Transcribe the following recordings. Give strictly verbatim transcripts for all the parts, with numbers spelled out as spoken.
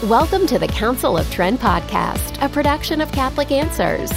Welcome to the Council of Trent podcast, a production of Catholic Answers.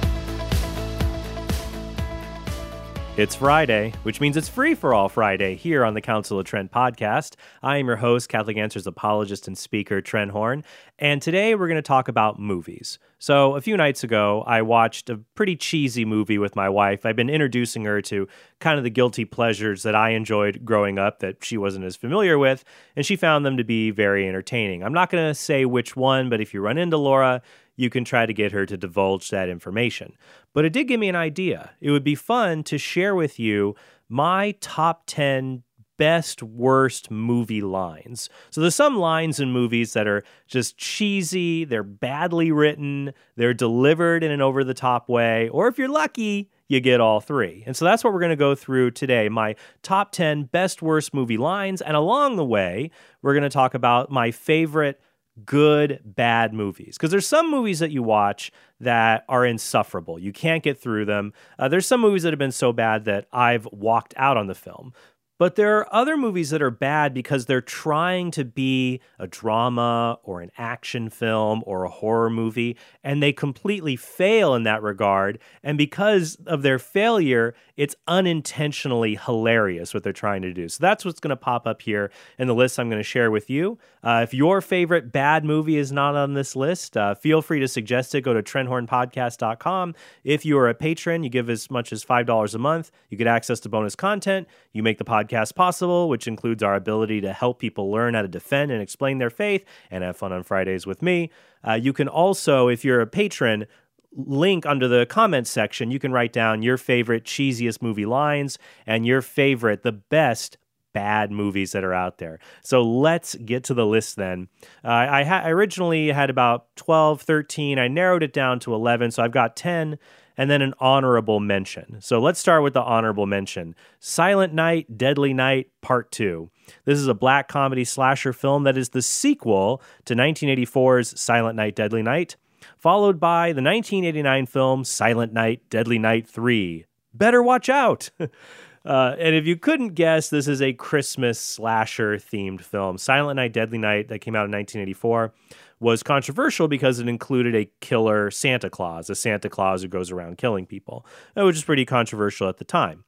It's Friday, which means it's Free for All Friday here on the Council of Trent podcast. I am your host, Catholic Answers apologist and speaker, Trent Horn, and today we're going to talk about movies. So a few nights ago, I watched a pretty cheesy movie with my wife. I've been introducing her to kind of the guilty pleasures that I enjoyed growing up that she wasn't as familiar with, and she found them to be very entertaining. I'm not going to say which one, but if you run into Laura, you can try to get her to divulge that information. But it did give me an idea. It would be fun to share with you my top ten best, worst movie lines. So there's some lines in movies that are just cheesy, they're badly written, they're delivered in an over-the-top way, or if you're lucky, you get all three. And so that's what we're going to go through today, my top ten best, worst movie lines. And along the way, we're going to talk about my favorite good, bad movies. Because there's some movies that you watch that are insufferable. You can't get through them. Uh, there's some movies that have been so bad that I've walked out on the film. But there are other movies that are bad because they're trying to be a drama or an action film or a horror movie, and they completely fail in that regard. And because of their failure, it's unintentionally hilarious what they're trying to do. So that's what's going to pop up here in the list I'm going to share with you. Uh, if your favorite bad movie is not on this list, uh, feel free to suggest it. Go to trent horn podcast dot com. If you are a patron, you give as much as five dollars a month. You get access to bonus content. You make the podcast possible, which includes our ability to help people learn how to defend and explain their faith and have fun on Fridays with me. Uh, you can also, if you're a patron, link under the comments section, you can write down your favorite cheesiest movie lines and your favorite, the best bad movies that are out there. So let's get to the list then. Uh, I, ha- I originally had about twelve, thirteen. I narrowed it down to eleven, so I've got ten. And then an honorable mention. So let's start with the honorable mention. Silent Night, Deadly Night, Part two. This is a black comedy slasher film that is the sequel to nineteen eighty-four's Silent Night, Deadly Night, followed by the nineteen eighty-nine film Silent Night, Deadly Night three. Better watch out! Uh, and if you couldn't guess, this is a Christmas slasher-themed film. Silent Night, Deadly Night, that came out in nineteen eighty-four, was controversial because it included a killer Santa Claus, a Santa Claus who goes around killing people, which is pretty controversial at the time.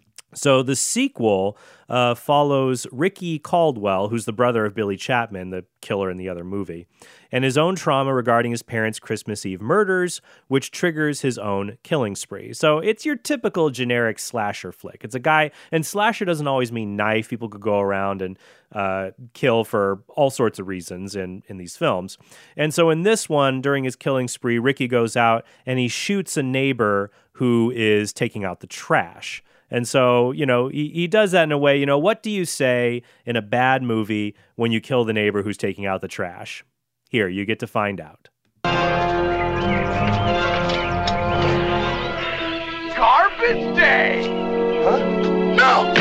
So the sequel uh, follows Ricky Caldwell, who's the brother of Billy Chapman, the killer in the other movie, and his own trauma regarding his parents' Christmas Eve murders, which triggers his own killing spree. So it's your typical generic slasher flick. It's a guy, and slasher doesn't always mean knife. People could go around and uh, kill for all sorts of reasons in, in these films. And so in this one, during his killing spree, Ricky goes out and he shoots a neighbor who is taking out the trash. And so, you know, he, he does that in a way, you know, what do you say in a bad movie when you kill the neighbor who's taking out the trash? Here, you get to find out. Garbage day! Huh? No!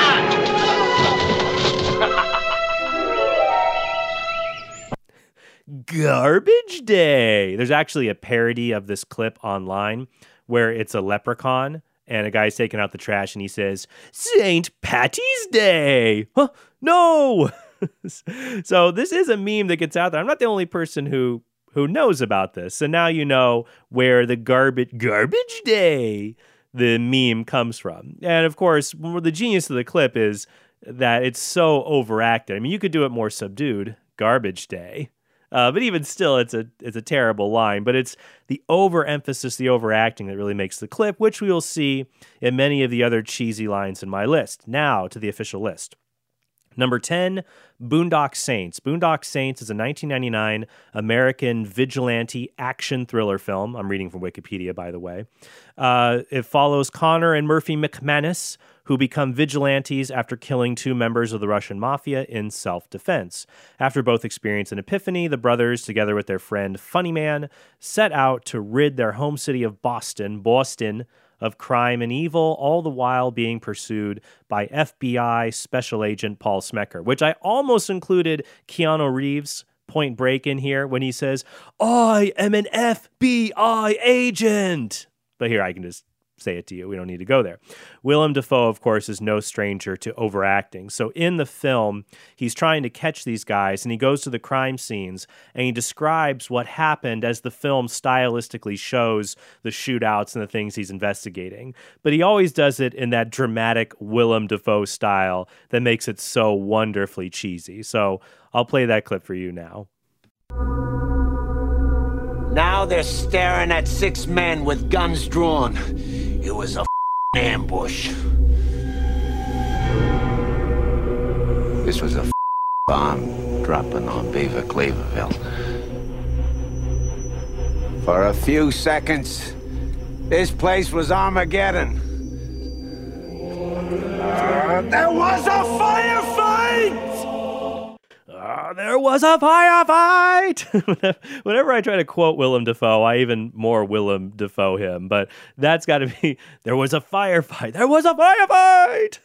Garbage day! There's actually a parody of this clip online where it's a leprechaun and a guy's taking out the trash, and he says, Saint Patty's Day! Huh? No! So this is a meme that gets out there. I'm not the only person who who knows about this. And now you know where the garbage garbage day, the meme comes from. And of course, the genius of the clip is that it's so overacted. I mean, you could do it more subdued, garbage day. Uh, but even still, it's a it's a terrible line. But it's the overemphasis, the overacting that really makes the clip, which we will see in many of the other cheesy lines in my list. Now to the official list. Number ten, Boondock Saints. Boondock Saints is a nineteen ninety-nine American vigilante action thriller film. I'm reading from Wikipedia, by the way. Uh, it follows Connor and Murphy McManus, who become vigilantes after killing two members of the Russian mafia in self-defense. After both experience an epiphany, the brothers, together with their friend Funny Man, set out to rid their home city of Boston, Boston, of crime and evil, all the while being pursued by F B I Special Agent Paul Smecker, which I almost included Keanu Reeves' Point Break in here when he says, I am an F B I agent. But here I can just say it to you. We don't need to go there. Willem Dafoe, of course, is no stranger to overacting. So in the film, he's trying to catch these guys, and he goes to the crime scenes, and he describes what happened as the film stylistically shows the shootouts and the things he's investigating. But he always does it in that dramatic Willem Dafoe style that makes it so wonderfully cheesy. So I'll play that clip for you now. Now they're staring at six men with guns drawn. It was a f***ing ambush. This was a f***ing bomb dropping on Beaver Cleaverville. For a few seconds, this place was Armageddon. Uh, there was a firefight! Uh, there was a firefight! Whenever I try to quote Willem Dafoe, I even more Willem Dafoe him. But that's got to be, there was a firefight. There was a firefight!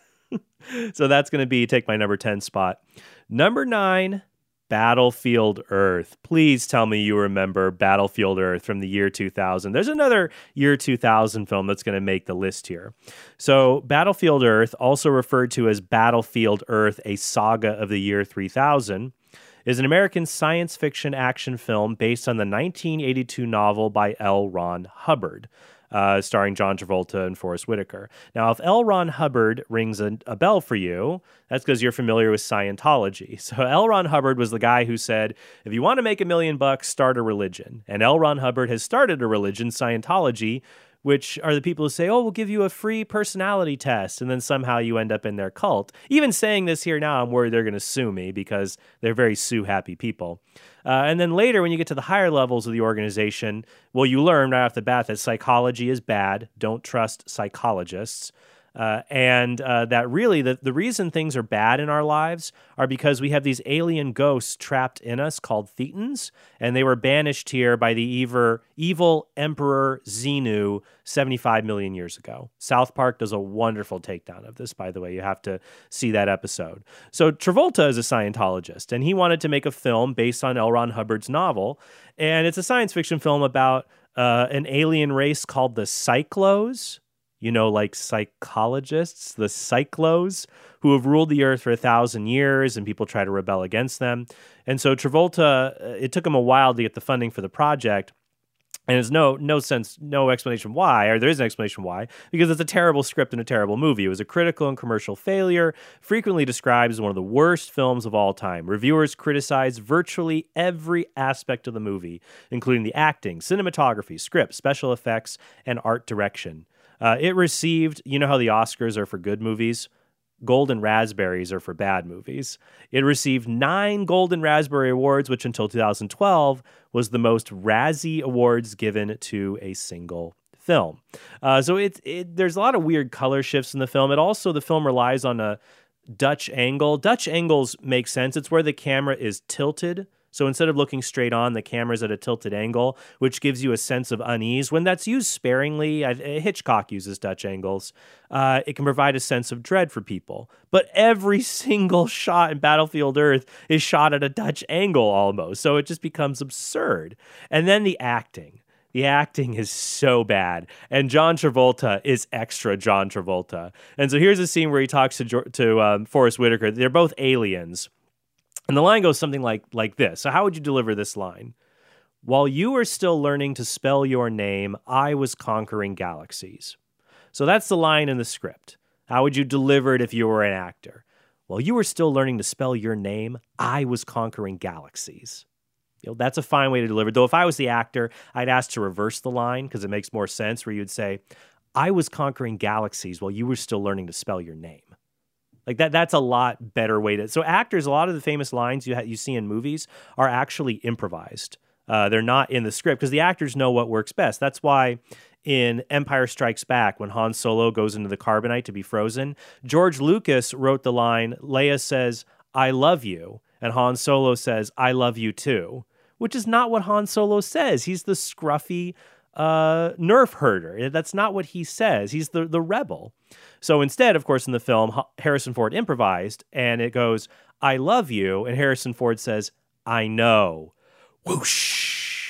So that's going to be, take my number ten spot. Number nine, Battlefield Earth. Please tell me you remember Battlefield Earth from the year two thousand. There's another year two thousand film that's going to make the list here. So Battlefield Earth, also referred to as Battlefield Earth, a saga of the year three thousand, is an American science fiction action film based on the nineteen eighty-two novel by L. Ron Hubbard. Uh, starring John Travolta and Forrest Whitaker. Now, if L. Ron Hubbard rings a, a bell for you, that's because you're familiar with Scientology. So L. Ron Hubbard was the guy who said, if you want to make a million bucks, start a religion. And L. Ron Hubbard has started a religion, Scientology, which are the people who say, oh, we'll give you a free personality test, and then somehow you end up in their cult. Even saying this here now, I'm worried they're going to sue me because they're very sue-happy people. Uh, and then later, when you get to the higher levels of the organization, well, you learn right off the bat that psychology is bad. Don't trust psychologists. Uh, and uh, that really, the, the reason things are bad in our lives are because we have these alien ghosts trapped in us called Thetans, and they were banished here by the evil, evil Emperor Xenu seventy-five million years ago. South Park does a wonderful takedown of this, by the way. You have to see that episode. So Travolta is a Scientologist, and he wanted to make a film based on L. Ron Hubbard's novel, and it's a science fiction film about uh, an alien race called the Cyclos. You know, like psychologists, the Cyclos, who have ruled the earth for a thousand years, and people try to rebel against them. And so Travolta, it took him a while to get the funding for the project. And there's no no sense, no explanation why, or there is an explanation why, because it's a terrible script and a terrible movie. It was a critical and commercial failure, frequently described as one of the worst films of all time. Reviewers criticized virtually every aspect of the movie, including the acting, cinematography, script, special effects, and art direction. Uh, it received, you know how the Oscars are for good movies? Golden Raspberries are for bad movies. It received nine Golden Raspberry Awards, which until two thousand twelve was the most Razzie Awards given to a single film. Uh, so it, it there's a lot of weird color shifts in the film. It also, the film relies on a Dutch angle. Dutch angles make sense. It's where the camera is tilted. So instead of looking straight on, the camera's at a tilted angle, which gives you a sense of unease. When that's used sparingly, I, Hitchcock uses Dutch angles, uh, it can provide a sense of dread for people. But every single shot in Battlefield Earth is shot at a Dutch angle almost, so it just becomes absurd. And then the acting. The acting is so bad, and John Travolta is extra John Travolta. And so here's a scene where he talks to, to um, Forrest Whitaker. They're both aliens. And the line goes something like, like this. So how would you deliver this line? While you were still learning to spell your name, I was conquering galaxies. So that's the line in the script. How would you deliver it if you were an actor? While you were still learning to spell your name, I was conquering galaxies. You know, that's a fine way to deliver it. Though if I was the actor, I'd ask to reverse the line because it makes more sense, where you'd say, I was conquering galaxies while you were still learning to spell your name. Like that, that's a lot better way to. So actors, a lot of the famous lines you ha- you see in movies are actually improvised. Uh, they're not in the script because the actors know what works best. That's why in Empire Strikes Back, when Han Solo goes into the carbonite to be frozen, George Lucas wrote the line, Leia says, I love you. And Han Solo says, I love you too. Which is not what Han Solo says. He's the scruffy uh, nerf herder. That's not what he says. He's the, the rebel. So instead, of course, in the film, Harrison Ford improvised, and it goes, I love you, and Harrison Ford says, I know. Whoosh.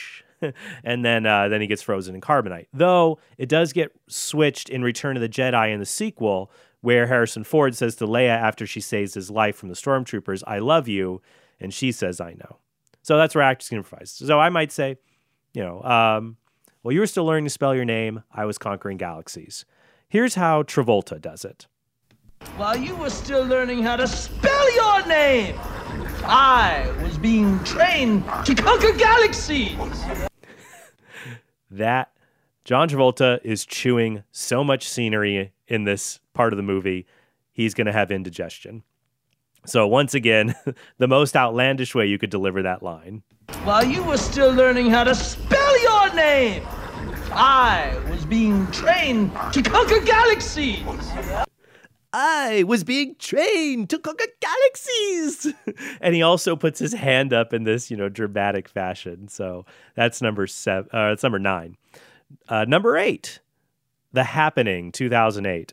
and then uh, then he gets frozen in carbonite. Though it does get switched in Return of the Jedi in the sequel, where Harrison Ford says to Leia after she saves his life from the stormtroopers, "I love you," and she says, "I know." So that's where actors can improvise. So I might say, you know, um, while you were still learning to spell your name, I was conquering galaxies. Here's how Travolta does it. While you were still learning how to spell your name, I was being trained to conquer galaxies. That John Travolta is chewing so much scenery in this part of the movie, he's going to have indigestion. So once again, the most outlandish way you could deliver that line. While you were still learning how to spell your name, I was being trained to conquer galaxies. I was being trained to conquer galaxies. And he also puts his hand up in this, you know, dramatic fashion. So that's number seven. Uh, that's number nine. Uh, number eight, The Happening, two thousand eight.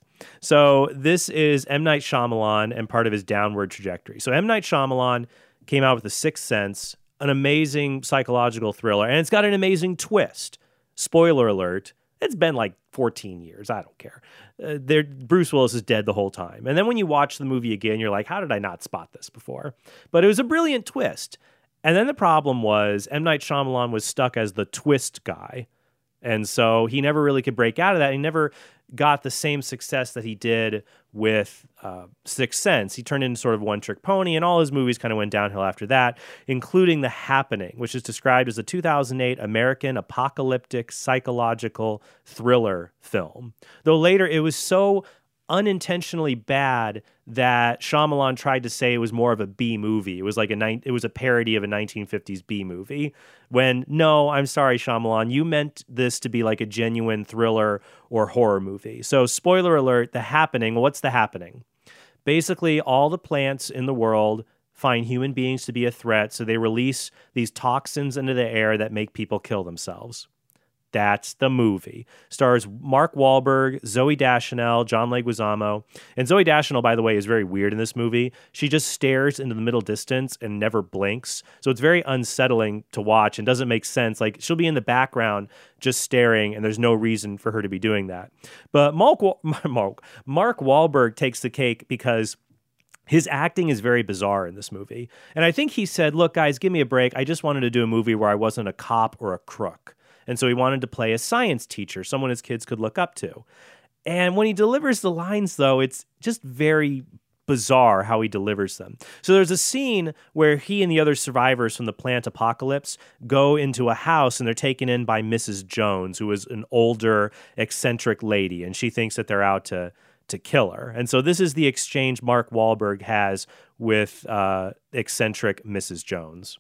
So this is M. Night Shyamalan and part of his downward trajectory. So M. Night Shyamalan came out with The Sixth Sense, an amazing psychological thriller, and it's got an amazing twist. Spoiler alert, it's been like fourteen years. I don't care. Uh, Bruce Willis is dead the whole time. And then when you watch the movie again, you're like, how did I not spot this before? But it was a brilliant twist. And then the problem was M. Night Shyamalan was stuck as the twist guy. And so he never really could break out of that. He never got the same success that he did with uh, Sixth Sense. He turned into sort of one-trick pony, and all his movies kind of went downhill after that, including The Happening, which is described as a two thousand eight American apocalyptic psychological thriller film. Though later it was so unintentionally bad that Shyamalan tried to say it was more of a B movie. It was like a ni- it was a parody of a nineteen fifties B movie. When no, I'm sorry, Shyamalan, you meant this to be like a genuine thriller or horror movie. So spoiler alert, The Happening. What's The Happening? Basically, all the plants in the world find human beings to be a threat, so they release these toxins into the air that make people kill themselves. That's the movie. Stars Mark Wahlberg, Zooey Deschanel, John Leguizamo. And Zooey Deschanel, by the way, is very weird in this movie. She just stares into the middle distance and never blinks. So it's very unsettling to watch and doesn't make sense. Like, she'll be in the background just staring, and there's no reason for her to be doing that. But Mark, Mark, Mark Wahlberg takes the cake because his acting is very bizarre in this movie. And I think he said, look, guys, give me a break. I just wanted to do a movie where I wasn't a cop or a crook. And so he wanted to play a science teacher, someone his kids could look up to. And when he delivers the lines, though, it's just very bizarre how he delivers them. So there's a scene where he and the other survivors from the plant apocalypse go into a house, and they're taken in by Missus Jones, who is an older, eccentric lady, and she thinks that they're out to to kill her. And so this is the exchange Mark Wahlberg has with uh, eccentric Missus Jones.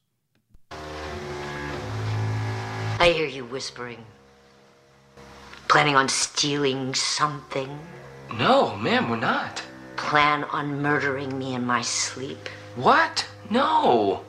I hear you whispering. Planning on stealing something? No, ma'am, we're not. Plan on murdering me in my sleep? What? No.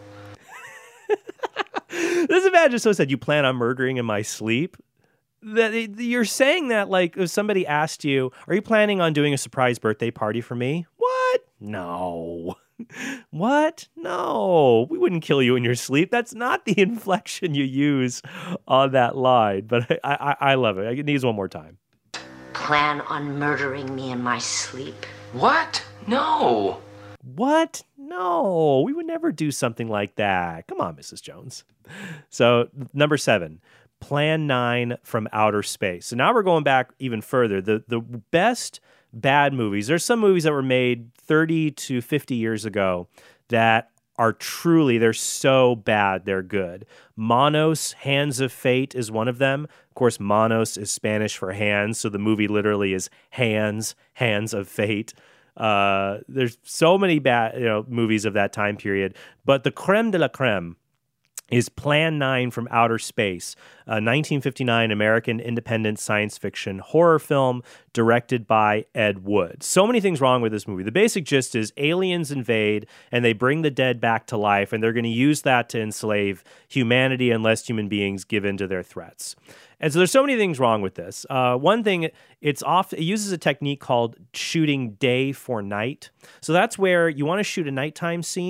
This imagine so said, you plan on murdering in my sleep? That you're saying that like if somebody asked you, are you planning on doing a surprise birthday party for me? What? No. What? No, we wouldn't kill you in your sleep. That's not the inflection you use on that line. But I, I, I love it. It needs one more time. Plan on murdering me in my sleep? What? No. What? No, we would never do something like that. Come on, Missus Jones. So number seven, Plan nine from Outer Space. So now we're going back even further. The the best bad movies. There's some movies that were made thirty to fifty years ago that are truly, they're so bad, they're good. Manos, Hands of Fate is one of them. Of course, Manos is Spanish for hands, so the movie literally is Hands, Hands of Fate. Uh, there's so many bad you know, movies of that time period, but the creme de la creme is Plan nine from Outer Space, a nineteen fifty-nine American independent science fiction horror film directed by Ed Wood. So many things wrong with this movie. The basic gist is aliens invade and they bring the dead back to life, and they're going to use that to enslave humanity unless human beings give in to their threats. And so there's so many things wrong with this. Uh, one thing, it's off, it uses a technique called shooting day for night. So that's where you want to shoot a nighttime scene,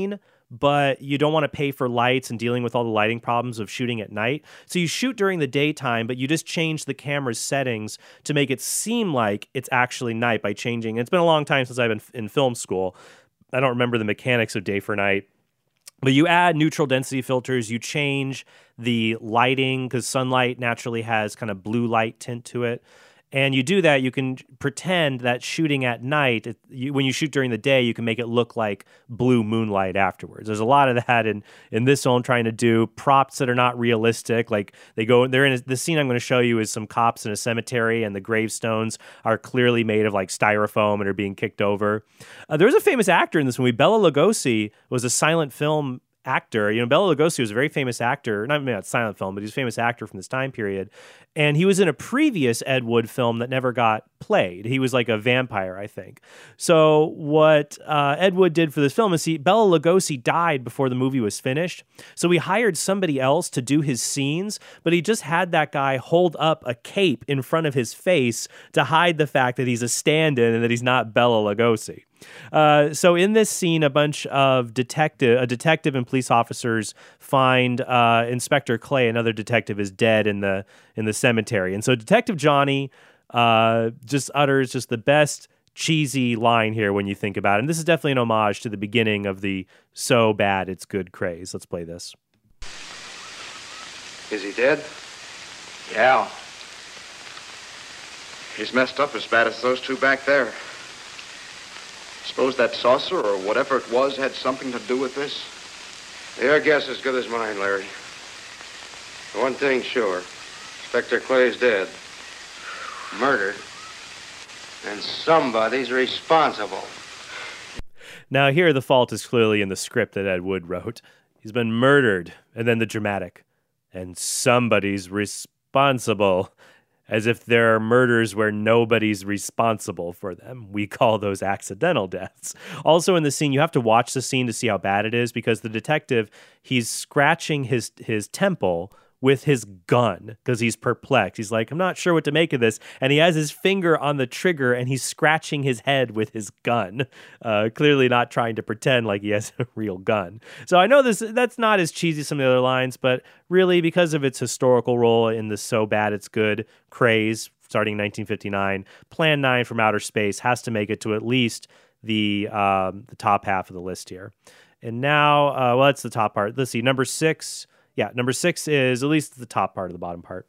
but you don't want to pay for lights and dealing with all the lighting problems of shooting at night. So you shoot during the daytime, but you just change the camera's settings to make it seem like it's actually night by changing. It's been a long time since I've been in film school. I don't remember the mechanics of day for night. But you add neutral density filters, you change the lighting because sunlight naturally has kind of blue light tint to it. And you do that, you can pretend that shooting at night, it, you, when you shoot during the day, you can make it look like blue moonlight afterwards. There's a lot of that in, in this film trying to do props that are not realistic. Like they go, they're in a, the scene I'm going to show you is some cops in a cemetery, and the gravestones are clearly made of like styrofoam and are being kicked over. Uh, there was a famous actor in this movie. Bela Lugosi was a silent film actor. You know, Bela Lugosi was a very famous actor, not maybe not silent film, but he's a famous actor from this time period. And he was in a previous Ed Wood film that never got played. He was like a vampire, I think. So what uh, Ed Wood did for this film is he, Bela Lugosi died before the movie was finished. So he hired somebody else to do his scenes, but he just had that guy hold up a cape in front of his face to hide the fact that he's a stand-in and that he's not Bela Lugosi. Uh, so in this scene, a bunch of detective, a detective and police officers find uh, Inspector Clay, another detective, is dead in the in the cemetery. And so Detective Johnny uh, just utters just the best cheesy line here when you think about it. And this is definitely an homage to the beginning of the so bad it's good craze. Let's play this. Is he dead? Yeah. He's messed up as bad as those two back there. Suppose that saucer or whatever it was had something to do with this? Your guess is as good as mine, Larry. One thing's sure. Inspector Clay's dead. Murdered. And somebody's responsible. Now here the fault is clearly in the script that Ed Wood wrote. He's been murdered. And then the dramatic. And somebody's responsible. As if there are murders where nobody's responsible for them. We call those accidental deaths. Also in the scene, you have to watch the scene to see how bad it is, because the detective, he's scratching his his temple with his gun because he's perplexed. He's like, I'm not sure what to make of this. And he has his finger on the trigger and he's scratching his head with his gun, uh, clearly not trying to pretend like he has a real gun. So I know this that's not as cheesy as some of the other lines, but really because of its historical role in the so bad it's good craze starting in nineteen fifty-nine, Plan nine from Outer Space has to make it to at least the um, the top half of the list here. And now, uh, well, that's the top part. Let's see, number six. Yeah, number six is, at least the top part of the bottom part,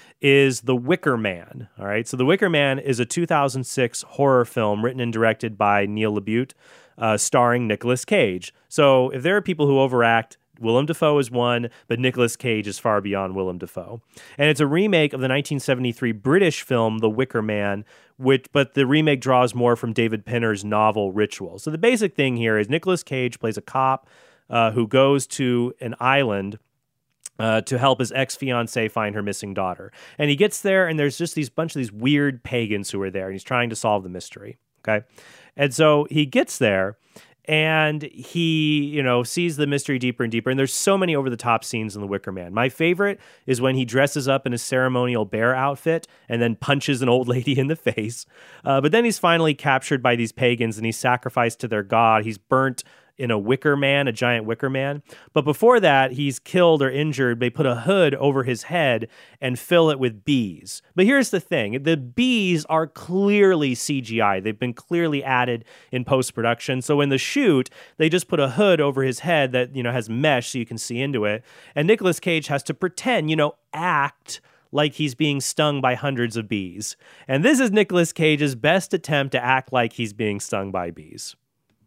is The Wicker Man. All right, so The Wicker Man is a two thousand six horror film written and directed by Neil LaBute, uh, starring Nicolas Cage. So if there are people who overact, Willem Dafoe is one, but Nicolas Cage is far beyond Willem Dafoe. And it's a remake of the nineteen seventy-three British film The Wicker Man, which but the remake draws more from David Pinner's novel Ritual. So the basic thing here is Nicolas Cage plays a cop uh, who goes to an island Uh, to help his ex-fiancée find her missing daughter. And he gets there, and there's just these bunch of these weird pagans who are there, and he's trying to solve the mystery, okay? And so he gets there, and he, you know, sees the mystery deeper and deeper, and there's so many over-the-top scenes in The Wicker Man. My favorite is when he dresses up in a ceremonial bear outfit and then punches an old lady in the face. Uh, but then he's finally captured by these pagans, and he's sacrificed to their god. He's burnt in a wicker man, a giant wicker man. But before that, he's killed or injured. They put a hood over his head and fill it with bees. But here's the thing. The bees are clearly C G I. They've been clearly added in post-production. So in the shoot, they just put a hood over his head that, you know, has mesh so you can see into it. And Nicolas Cage has to pretend, you know, act like he's being stung by hundreds of bees. And this is Nicolas Cage's best attempt to act like he's being stung by bees.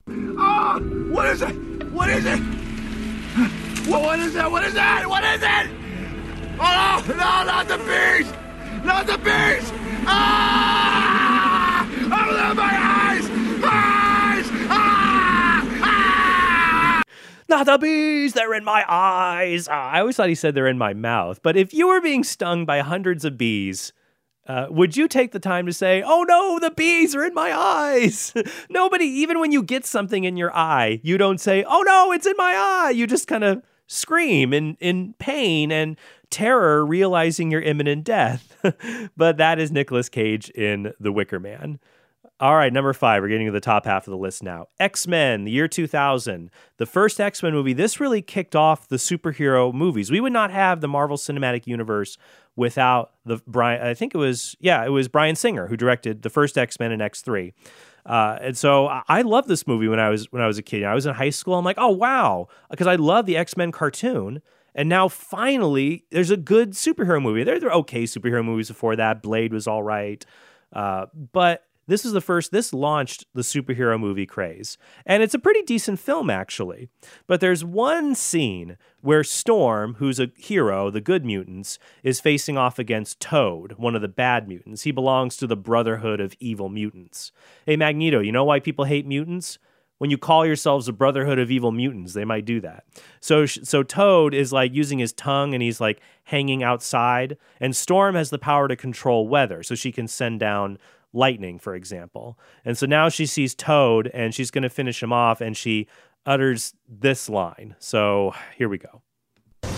Ah! What is it? What is it? What, what is it? What is it? What is it? Oh, no, no, not the bees! Not the bees! Ah! Oh, my eyes! Eyes! Ah! Ah! Not the bees, they're in my eyes. Ah, I always thought he said they're in my mouth. But if you were being stung by hundreds of bees, Uh, would you take the time to say, oh no, the bees are in my eyes? Nobody, even when you get something in your eye, you don't say, oh no, it's in my eye. You just kind of scream in, in pain and terror, realizing your imminent death. But that is Nicolas Cage in The Wicker Man. All right, number five. We're getting to the top half of the list now. X-Men, the year two thousand. The first X-Men movie. This really kicked off the superhero movies. We would not have the Marvel Cinematic Universe without the Brian. I think it was, yeah, it was Bryan Singer who directed the first X-Men and X three. Uh, and so I, I loved this movie when I was when I was a kid. I was in high school. I'm like, oh, wow, because I love the X-Men cartoon. And now finally, there's a good superhero movie. There, there are okay superhero movies before that. Blade was all right. Uh, but this is the first, this launched the superhero movie craze. And it's a pretty decent film, actually. But there's one scene where Storm, who's a hero, the good mutants, is facing off against Toad, one of the bad mutants. He belongs to the Brotherhood of Evil Mutants. Hey, Magneto, you know why people hate mutants? When you call yourselves the Brotherhood of Evil Mutants, they might do that. So so Toad is like using his tongue and he's like hanging outside. And Storm has the power to control weather, so she can send down lightning, for example. And so now she sees Toad and she's going to finish him off and she utters this line. So here we go. Do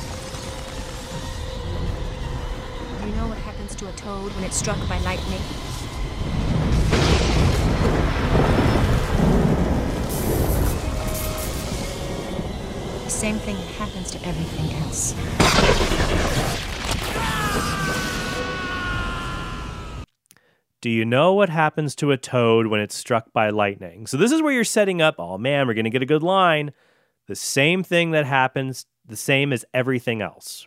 you know what happens to a toad when it's struck by lightning? The same thing happens to everything else. Do you know what happens to a toad when it's struck by lightning? So this is where you're setting up, oh man, we're going to get a good line. The same thing that happens, the same as everything else.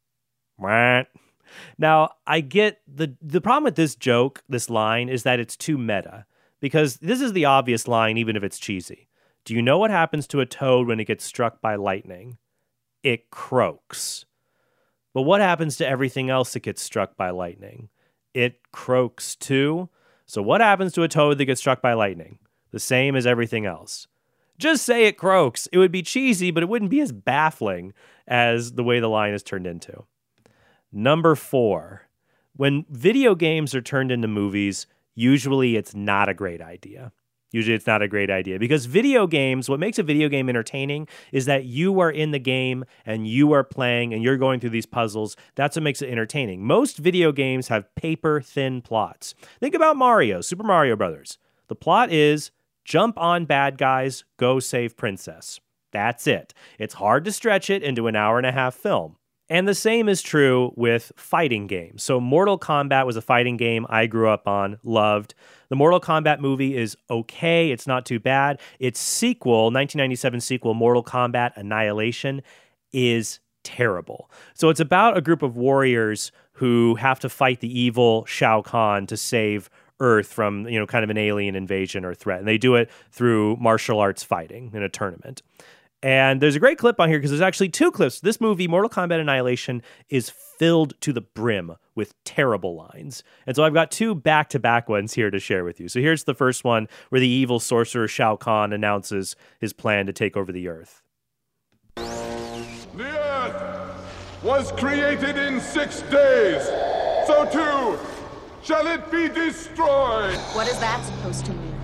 Now, I get the the problem with this joke, this line, is that it's too meta. Because this is the obvious line, even if it's cheesy. Do you know what happens to a toad when it gets struck by lightning? It croaks. But what happens to everything else that gets struck by lightning? It croaks too. So what happens to a toad that gets struck by lightning? The same as everything else. Just say it croaks. It would be cheesy, but it wouldn't be as baffling as the way the line is turned into. Number four. When video games are turned into movies, usually it's not a great idea. Usually it's not a great idea because video games, what makes a video game entertaining is that you are in the game and you are playing and you're going through these puzzles. That's what makes it entertaining. Most video games have paper-thin plots. Think about Mario, Super Mario Brothers. The plot is jump on bad guys, go save princess. That's it. It's hard to stretch it into an hour and a half film. And the same is true with fighting games. So Mortal Kombat was a fighting game I grew up on, loved. The Mortal Kombat movie is okay. It's not too bad. Its sequel, nineteen ninety-seven sequel, Mortal Kombat Annihilation, is terrible. So it's about a group of warriors who have to fight the evil Shao Kahn to save Earth from, you know, kind of an alien invasion or threat. And they do it through martial arts fighting in a tournament. And there's a great clip on here because there's actually two clips. This movie, Mortal Kombat Annihilation, is filled to the brim with terrible lines. And so I've got two back-to-back ones here to share with you. So here's the first one where the evil sorcerer Shao Kahn announces his plan to take over the Earth. The Earth was created in six days. So too shall it be destroyed. What is that supposed to mean?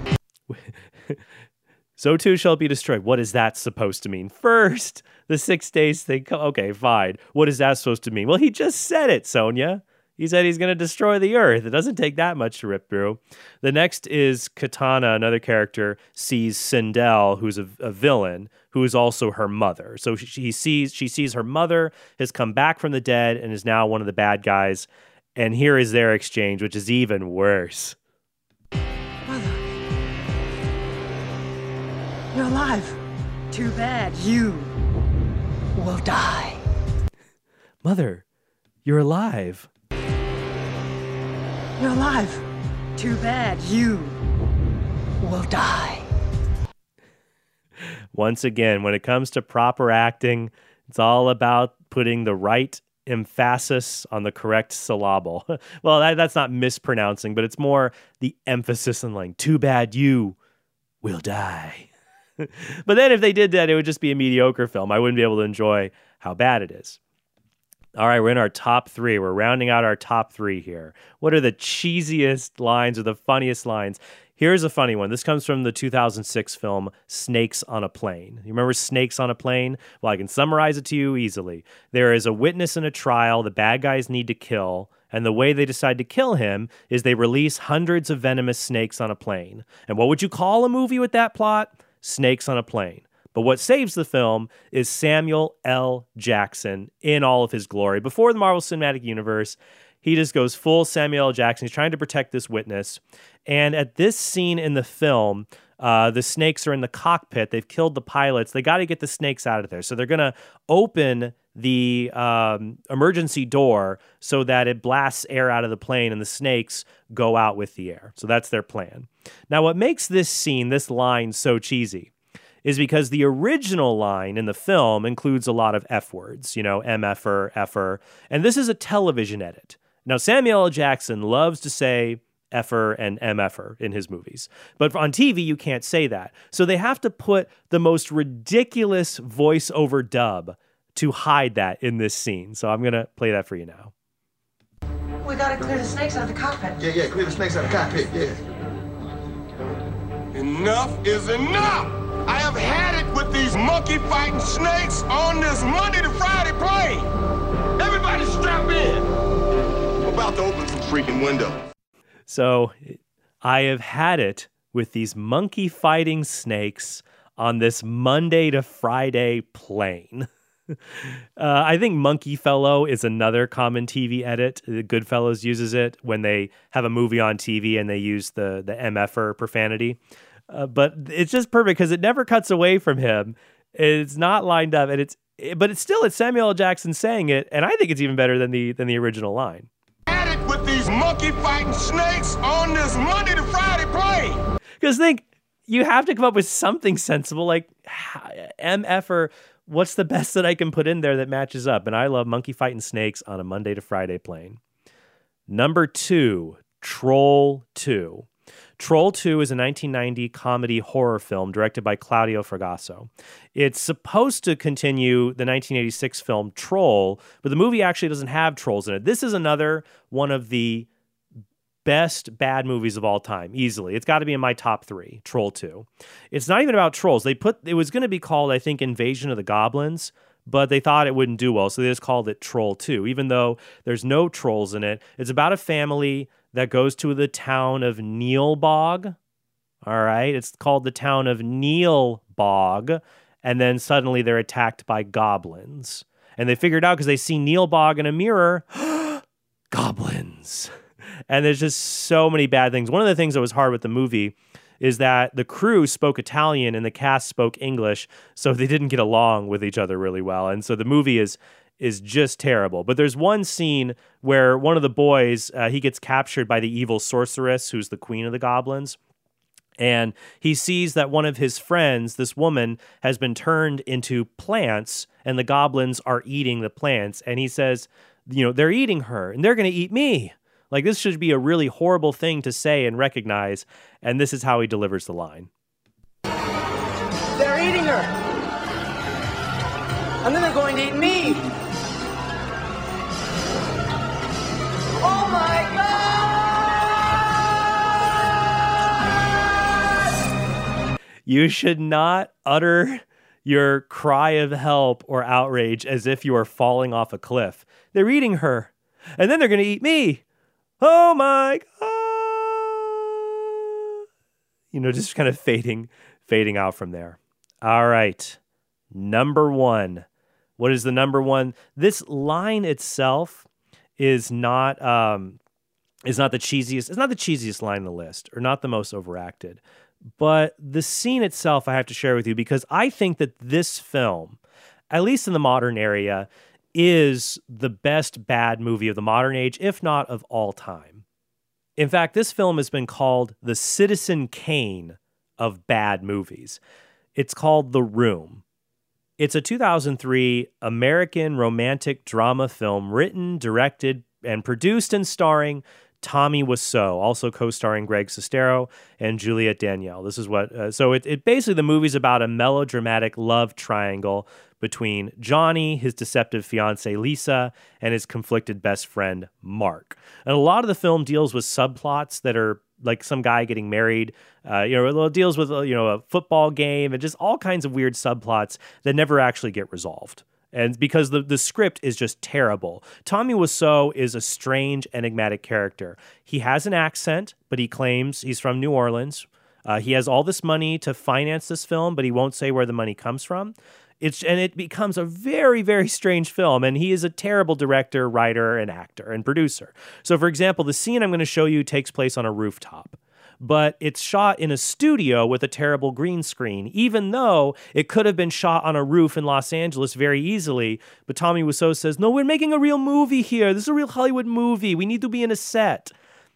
So too shall it be destroyed. What is that supposed to mean? First, the six days thing. Okay, fine. What is that supposed to mean? Well, he just said it, Sonia. He said he's going to destroy the Earth. It doesn't take that much to rip through. The next is Katana, another character, sees Sindel, who's a, a villain, who is also her mother. So she, she sees she sees her mother has come back from the dead and is now one of the bad guys. And here is their exchange, which is even worse. You're alive. Too bad you will die. Mother, you're alive. You're alive. Too bad you will die. Once again, when it comes to proper acting, it's all about putting the right emphasis on the correct syllable. Well, that, that's not mispronouncing, but it's more the emphasis on like, too bad you will die. But then if they did that, it would just be a mediocre film. I wouldn't be able to enjoy how bad it is. All right, we're in our top three. We're rounding out our top three here. What are the cheesiest lines or the funniest lines? Here's a funny one. This comes from the two thousand six film Snakes on a Plane. You remember Snakes on a Plane? Well, I can summarize it to you easily. There is a witness in a trial the bad guys need to kill, And the way they decide to kill him is they release hundreds of venomous snakes on a plane. And what would you call a movie with that plot? Snakes on a Plane. But what saves the film is Samuel L. Jackson in all of his glory. Before the Marvel Cinematic Universe, he just goes full Samuel L. Jackson. He's trying to protect this witness. And at this scene in the film, uh, the snakes are in the cockpit. They've killed the pilots. They got to get the snakes out of there. So they're going to open the um, emergency door so that it blasts air out of the plane and the snakes go out with the air. So that's their plan. Now, what makes this scene, this line, so cheesy is because the original line in the film includes a lot of F words, you know, M F R, F R, and this is a television edit. Now, Samuel L. Jackson loves to say F R and M F R in his movies, but on T V, you can't say that. So they have to put the most ridiculous voiceover dub to hide that in this scene. So I'm going to play that for you now. We gotta clear the snakes out of the cockpit. Yeah, yeah, clear the snakes out of the cockpit, yeah. Enough is enough! I have had it with these monkey-fighting snakes on this Monday to Friday plane! Everybody strap in! I'm about to open some freaking windows. So, I have had it with these monkey-fighting snakes on this Monday to Friday plane. Uh, I think Monkey Fellow is another common T V edit. Goodfellas uses it when they have a movie on T V and they use the the M F R profanity. Uh, but it's just perfect because it never cuts away from him. It's not lined up, and it's but it's still it's Samuel L. Jackson saying it, and I think it's even better than the than the original line. At it with these monkey fighting snakes on this Monday to Friday plane. Because think you have to come up with something sensible like M F R. What's the best that I can put in there that matches up? And I love monkey fighting snakes on a Monday to Friday plane. Number two, Troll two. Troll two is a nineteen ninety comedy horror film directed by Claudio Fragasso. It's supposed to continue the nineteen eighty-six film Troll, but the movie actually doesn't have trolls in it. This is another one of the best bad movies of all time, easily. It's got to be in my top three, Troll two. It's not even about trolls. They put it was going to be called, I think, Invasion of the Goblins, but they thought it wouldn't do well, so they just called it Troll two, even though there's no trolls in it. It's about a family that goes to the town of Neilbog. All right, it's called the town of Neilbog, and then suddenly they're attacked by goblins. And they figured out because they see Neilbog in a mirror, goblins. And there's just so many bad things. One of the things that was hard with the movie is that the crew spoke Italian and the cast spoke English, so they didn't get along with each other really well. And so the movie is is just terrible. But there's one scene where one of the boys, uh, he gets captured by the evil sorceress, who's the queen of the goblins. And he sees that one of his friends, this woman, has been turned into plants, and the goblins are eating the plants. And he says, you know, they're eating her, and they're going to eat me. Like, this should be a really horrible thing to say and recognize, and this is how he delivers the line. They're eating her! And then they're going to eat me! Oh my God! You should not utter your cry of help or outrage as if you are falling off a cliff. They're eating her, and then they're going to eat me. Oh my God. You know, just kind of fading, fading out from there. All right. Number one. What is the number one? This line itself is not, um, is not the cheesiest. It's not the cheesiest line on the list, or not the most overacted. But the scene itself I have to share with you because I think that this film, at least in the modern area, is the best bad movie of the modern age, if not of all time. In fact, this film has been called the Citizen Kane of bad movies. It's called The Room. It's a two thousand three American romantic drama film written, directed, and produced and starring Tommy Wiseau, also co-starring Greg Sestero and Juliette Danielle. This is what, uh, so it, it basically, the movie's about a melodramatic love triangle between Johnny, his deceptive fiancée Lisa, and his conflicted best friend Mark. And a lot of the film deals with subplots that are like some guy getting married, uh, you know, it deals with, you know, a football game and just all kinds of weird subplots that never actually get resolved. And because the, the script is just terrible. Tommy Wiseau is a strange, enigmatic character. He has an accent, but he claims he's from New Orleans. Uh, he has all this money to finance this film, but he won't say where the money comes from. It's and it becomes a very, very strange film. And he is a terrible director, writer, and actor, and producer. So, for example, the scene I'm going to show you takes place on a rooftop. But it's shot in a studio with a terrible green screen, even though it could have been shot on a roof in Los Angeles very easily. But Tommy Wiseau says, no, we're making a real movie here. This is a real Hollywood movie. We need to be in a set.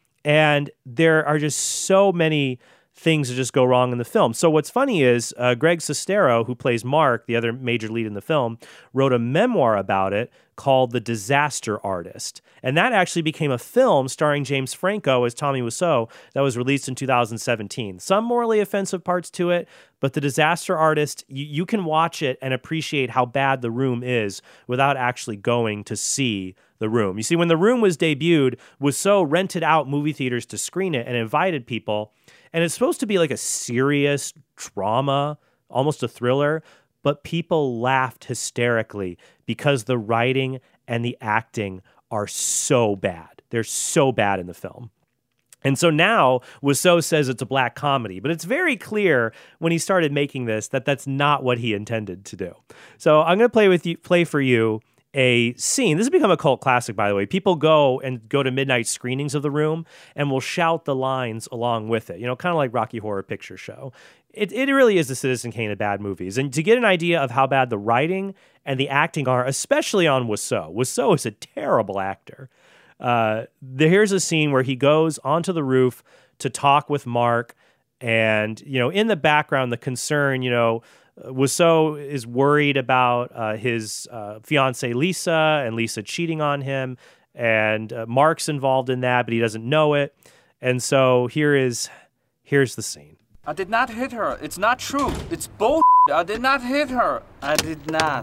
And there are just so many things that just go wrong in the film. So what's funny is uh, Greg Sestero, who plays Mark, the other major lead in the film, wrote a memoir about it called The Disaster Artist. And that actually became a film starring James Franco as Tommy Wiseau that was released in two thousand seventeen. Some morally offensive parts to it, but The Disaster Artist, you, you can watch it and appreciate how bad The Room is without actually going to see The Room. You see, when The Room was debuted, Wiseau rented out movie theaters to screen it and invited people. And it's supposed to be like a serious drama, almost a thriller, but people laughed hysterically because the writing and the acting are so bad. They're so bad in the film. And so now Wiseau says it's a black comedy, but it's very clear when he started making this that that's not what he intended to do. So I'm going to play with you, play for you a scene. This has become a cult classic, by the way. People go and go to midnight screenings of The Room and will shout the lines along with it, you know, kind of like Rocky Horror Picture Show. It it really is the Citizen Kane of bad movies. And to get an idea of how bad the writing and the acting are, especially on Wiseau, Wiseau is a terrible actor. Uh, there, here's a scene where he goes onto the roof to talk with Mark, and, you know, in the background, the concern, you know, Wiseau is worried about uh, his uh, fiancée Lisa and Lisa cheating on him, and uh, Mark's involved in that, but he doesn't know it. And so here is here's the scene. I did not hit her. It's not true. It's bull. I did not hit her. I did not.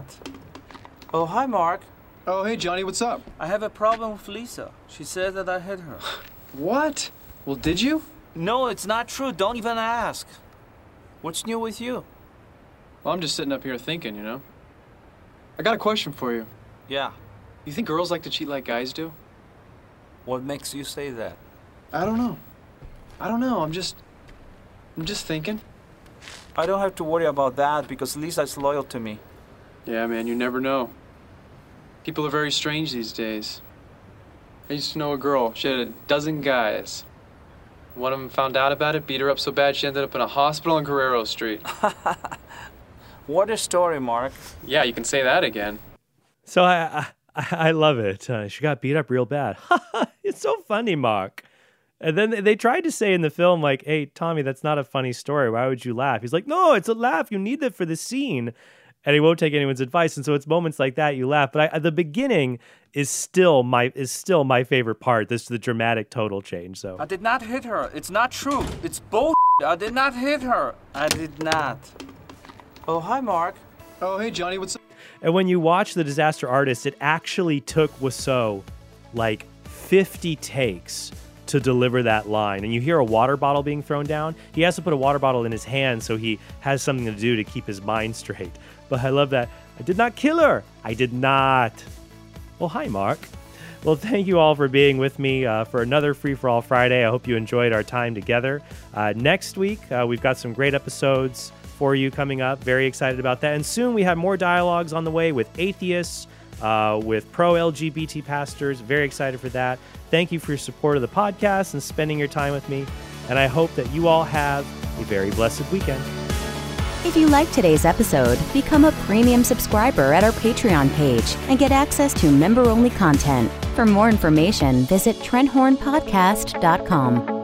Oh, hi, Mark. Oh, hey, Johnny, what's up? I have a problem with Lisa. She said that I hit her. What? Well, did you? No, it's not true. Don't even ask. What's new with you? Well, I'm just sitting up here thinking, you know. I got a question for you. Yeah. You think girls like to cheat like guys do? What makes you say that? I don't know. I don't know. I'm just... I'm just thinking. I don't have to worry about that because Lisa's loyal to me. Yeah, man, you never know. People are very strange these days. I used to know a girl. She had a dozen guys. One of them found out about it, beat her up so bad she ended up in a hospital on Guerrero Street. What a story, Mark. Yeah, you can say that again. So I I, I love it. Uh, she got beat up real bad. It's so funny, Mark. And then they tried to say in the film, like, hey, Tommy, that's not a funny story. Why would you laugh? He's like, no, it's a laugh. You need that for the scene. And he won't take anyone's advice. And so it's moments like that you laugh. But I, the beginning is still my is still my favorite part. This is the dramatic total change. So I did not hit her. It's not true. It's bull. I did not hit her. I did not. Oh, hi, Mark. Oh, hey, Johnny, what's up? And when you watch The Disaster Artist, it actually took Wiseau like fifty takes to deliver that line. And you hear a water bottle being thrown down. He has to put a water bottle in his hand so he has something to do to keep his mind straight. But I love that. I did not kill her. I did not. Well, hi, Mark. Well, thank you all for being with me uh, for another Free For All Friday. I hope you enjoyed our time together. Uh, next week, uh, we've got some great episodes for you coming up. Very excited about that. And soon we have more dialogues on the way with atheists, uh, with pro-L G B T pastors. Very excited for that. Thank you for your support of the podcast and spending your time with me. And I hope that you all have a very blessed weekend. If you liked today's episode, become a premium subscriber at our Patreon page and get access to member-only content. For more information, visit trent horn podcast dot com.